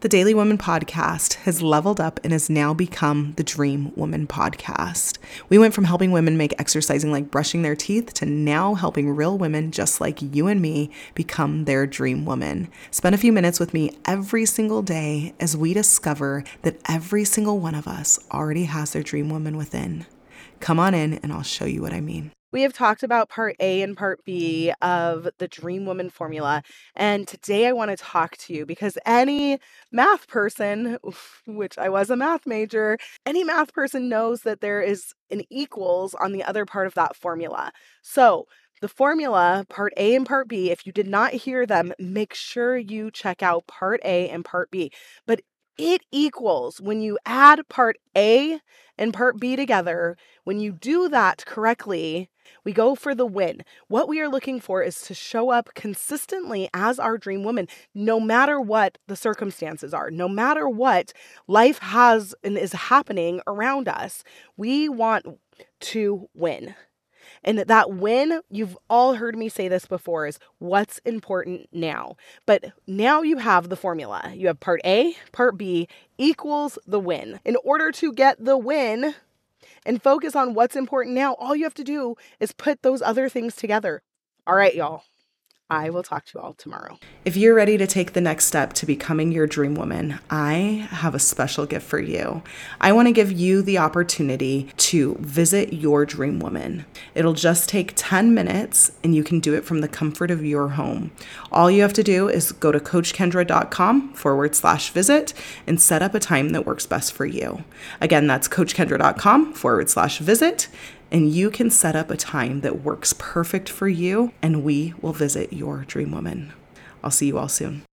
The Daily Woman podcast has leveled up and has now become the Dream Woman podcast. We went from helping women make exercising like brushing their teeth to now helping real women just like you and me become their dream woman. Spend a few minutes with me every single day as we discover that every single one of us already has their dream woman within. Come on in and I'll show you what I mean. We have talked about part A and part B of the Dream Woman formula, and today I want to talk to you because any math person, which I was a math major, any math person knows that there is an equals on the other part of that formula. So the formula, part A and part B, if you did not hear them, make sure you check out part A and part B. But it equals, when you add part A and part B together, when you do that correctly, we go for the win. What we are looking for is to show up consistently as our dream woman, no matter what the circumstances are, no matter what life has and is happening around us. We want to win. And that win, you've all heard me say this before, is what's important now. But now you have the formula. You have part A, part B equals the win. In order to get the win and focus on what's important now, all you have to do is put those other things together. All right, y'all. I will talk to you all tomorrow. If you're ready to take the next step to becoming your dream woman, I have a special gift for you. I want to give you the opportunity to visit your dream woman. It'll just take 10 minutes and you can do it from the comfort of your home. All you have to do is go to coachkendra.com/visit and set up a time that works best for you. Again, that's coachkendra.com/visit. And you can set up a time that works perfect for you, and we will visit your dream woman. I'll see you all soon.